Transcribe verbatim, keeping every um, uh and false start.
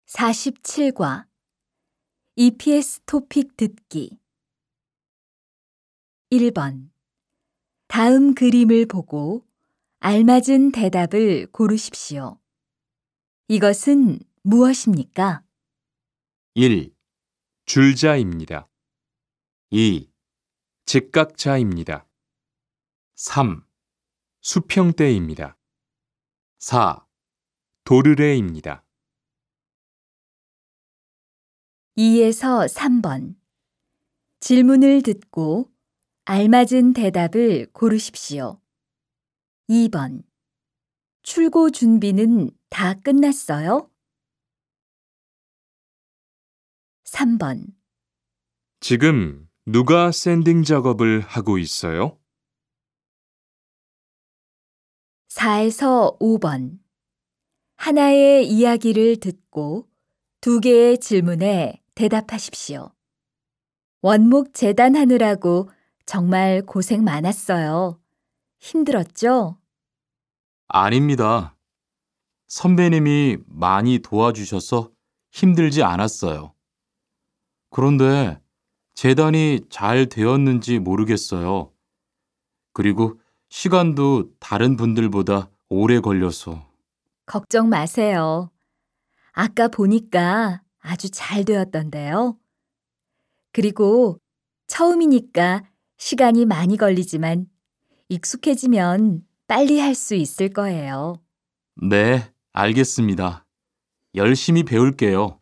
사십칠 과 이피에스 토픽 듣기 일 번 다음 그림을 보고 알맞은 대답을 고르십시오. 이것은 무엇입니까? 일. 줄자입니다. 이. 직각자입니다. 삼. 수평대입니다. 사. 도르래입니다. 이에서 삼 번 질문을 듣고 알맞은 대답을 고르십시오. 이 번 출고 준비는 다 끝났어요? 삼 번 지금 누가 샌딩 작업을 하고 있어요? 사에서 오 번 하나의 이야기를 듣고 두 개의 질문에 대답하십시오. 원목 재단하느라고 정말 고생 많았어요. 힘들었죠? 아닙니다. 선배님이 많이 도와주셔서 힘들지 않았어요. 그런데 재단이 잘 되었는지 모르겠어요. 그리고 시간도 다른 분들보다 오래 걸려서. 걱정 마세요. 아까 보니까 아주 잘 되었던데요. 그리고 처음이니까 시간이 많이 걸리지만 익숙해지면 빨리 할 수 있을 거예요. 네, 알겠습니다. 열심히 배울게요.